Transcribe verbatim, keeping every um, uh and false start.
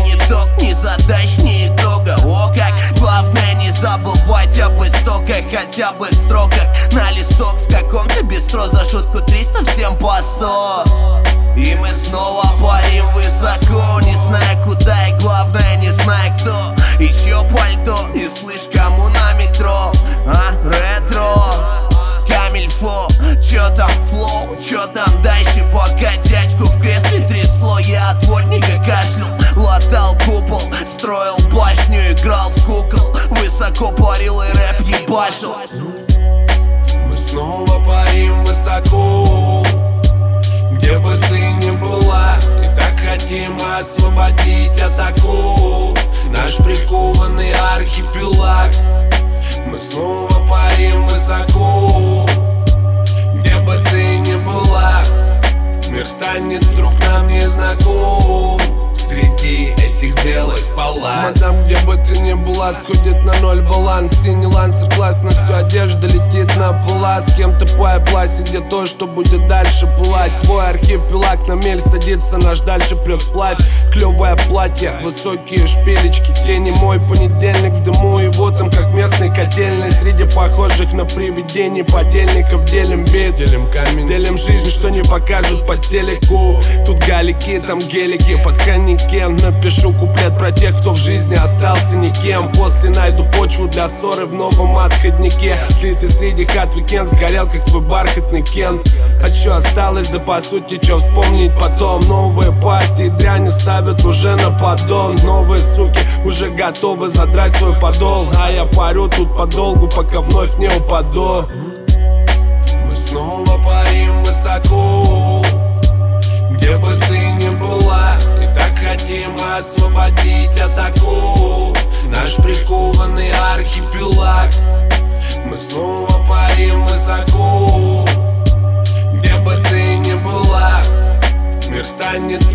не ток, ни задач, ни итога. О, как главное не забывать об истоках, хотя бы в строках. На листок в каком-то бистро за шутку триста, всем по сто. И мы снова парим высоко, не зная куда и главное не зная кто. И чье пальто, и слышь, кому на метро. А, ретро, камильфо, чё там флоу, чё там дальше? Пока дядьку в кресле трясло, я от водника кашлял, латал купол, строил башню, играл в кукол, высоко парил и рэп ебашил. Мы снова парим высоко, где бы ты ни была, и так хотим освободить от оков наш прикованный архипелаг. Мы снова парим высоко, где бы ты ни была, мир станет вдруг нам незнаком среди этих белых палат. Мадам, где бы ты ни была, сходит на ноль баланс. Синий лансер, классно, все, одежда летит на пола. С кем-то по пласе, где то, что будет дальше пылать. Твой архипелаг на мель садится, наш дальше прет вплавь. Клевое платье, высокие шпилечки, тени, мой понедельник в дыму. Его там как местный котельный, среди похожих на привидений подельников делим бит, делим камень, делим жизнь, что не покажут по телеку. Тут галики, там гелики, под коньяки. Напишу куплет про тех, кто в жизни остался никем. После найду почву для ссоры в новом отходнике. Слитый среди хат уикенд, сгорел как твой бархатный Кент. А чё осталось, да по сути, чё вспомнить потом? Новые партии дряни ставят уже на поддон. Новые суки уже готовы задрать свой подол, а я парю тут подолгу, пока вновь не упаду. Мы снова парим высоко, где бы ты ни была, и так хотим освободить от оков наш прикованный архипелаг. Мы снова парим высоко, где бы ты ни была, мир станет